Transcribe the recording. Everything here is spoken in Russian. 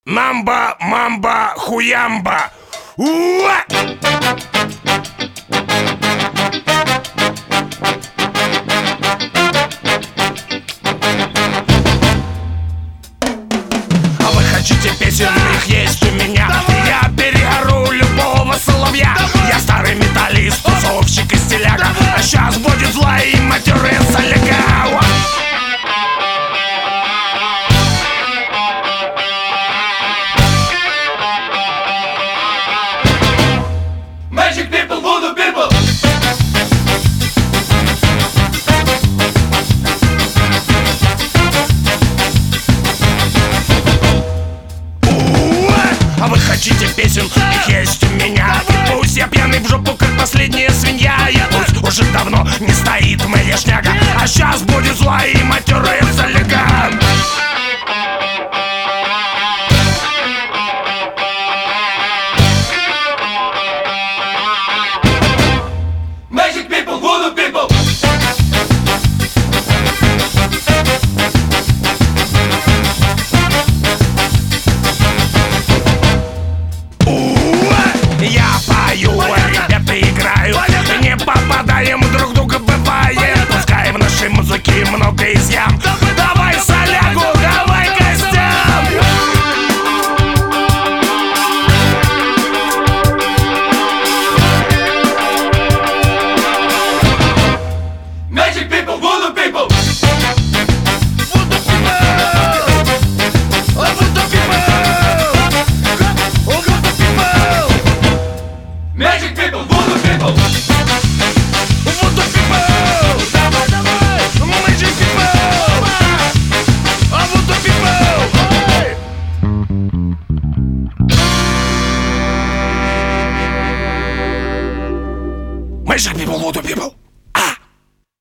Намба, мамба, хуямба. Уа! А вы хотите песен, их есть у меня. Я переору любого соловья. Я старый металлист, тусовщик и стиляга. А сейчас будет зла и матерый соляга. Magic people, voodoo people. А вы хотите песен, их есть у меня. И пусть я пьяный в жопу, как последняя свинья. И пусть уже давно не стоит моя шняга. А сейчас будет зла и матерая соляга. Magic people, voodoo people. Я пою, ребята играют, не попадаем друг друга, бывает. Пускай в нашей музыке много изъян. Давай солягу, давай костям. Magic people, voodoo people. Magic people, voodoo people. Magic people, voodoo people.